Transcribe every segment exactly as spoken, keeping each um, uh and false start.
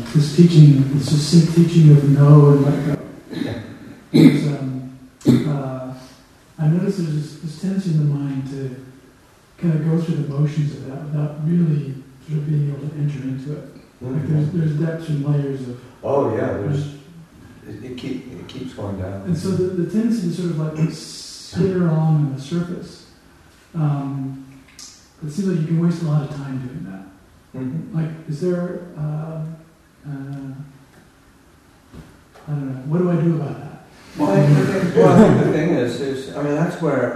this teaching, this succinct teaching of know and let go. Is, um, uh, I notice there's this, this tendency in the mind to kind of go through the motions of that without really sort of being able to enter into it. Mm-hmm. Like there's, there's depths and layers of... Oh yeah, there's... It, it, keep, it keeps going down. And so the, the tendency to sort of like skitter along on the surface, um, it seems like you can waste a lot of time doing that. Mm-hmm. Like, is there... Uh, uh, I don't know, what do I do about that? Well, I think, well, I think the thing is, is, I mean, that's where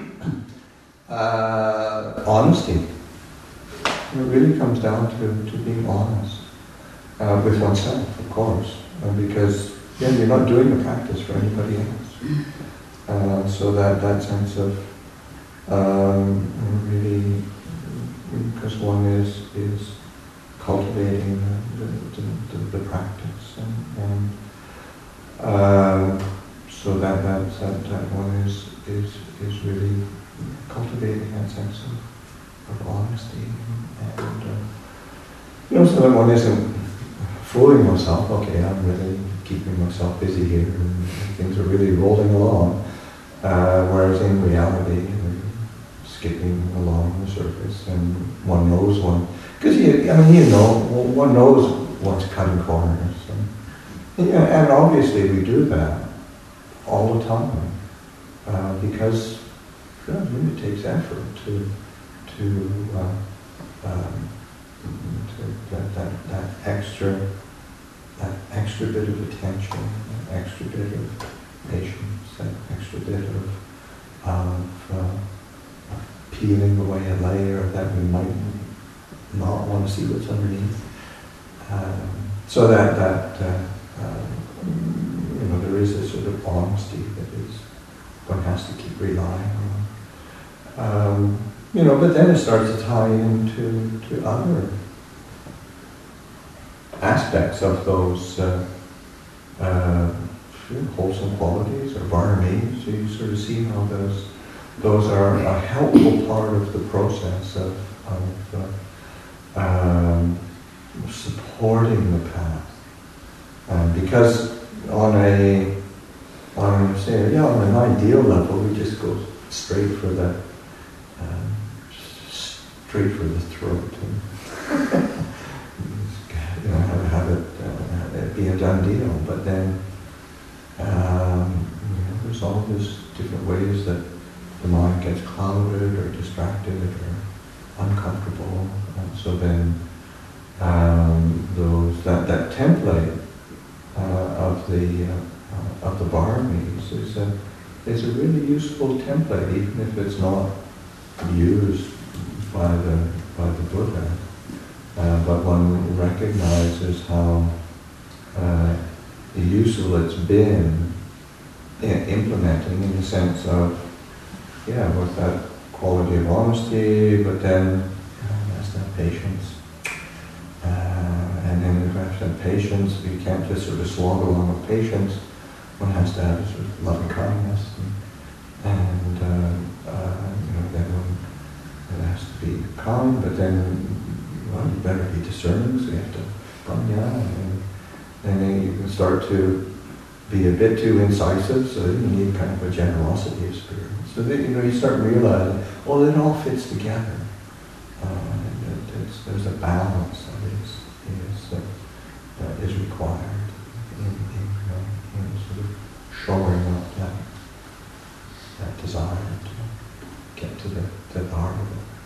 uh, honesty, it really comes down to, to being honest uh, with oneself, of course, uh, because yeah, you're not doing the practice for anybody else. Uh, so that, that sense of um, really, because one is is cultivating the, the, the, the practice and, and uh, so that that, that that one is is is really cultivating that sense of, of honesty and, and uh, you know, so that one isn't fooling oneself. Okay, I'm really keeping myself busy here, and things are really rolling along. Uh, whereas in reality, we're skipping along the surface, and one knows one because you, I mean, you know, one knows what's cutting corners, and, and, and obviously we do that all the time, uh, because you know, it takes effort to to, uh, um, to that, that that extra that extra bit of attention, that extra bit of patience, that extra bit of, of uh, peeling away a layer that we might not want to see what's underneath. Um, so that that uh, uh, you know, there is this sort of honesty that is one has to keep relying on. Um, you know, but then it starts to tie into to other aspects of those uh, uh, wholesome qualities or varnamis. So you sort of see how those those are a helpful part of the process of, of uh, um, supporting the path. Um, because on a, on say, yeah, on an ideal level, we just go straight for the, um, straight for the throat, and you know, have, have it, uh, it be a done deal. But then, um, you know, there's all these different ways that the mind gets clouded or distracted or uncomfortable, and so then um, those that that template. Uh, of the uh, of the varnamis is a is a really useful template, even if it's not used by the by the Buddha. Uh, but one recognizes how uh, useful it's been in implementing, in the sense of yeah, with that quality of honesty, but then uh, that's that patience. Uh, and then if you have to have patience, you can't just sort of slog along with patience. One has to have a sort of loving kindness, and, and uh, uh, you know, then one has to be kind. But then, well, you better be discerning, so you have to find out, and then you can start to be a bit too incisive. So you need kind of a generosity of spirit. So that, you know, you start realizing, well, it all fits together. Uh, it, it's, there's a balance that is is uh, that is required in, in, uh, in sort of shoring up that that desire to get to the, the heart of it.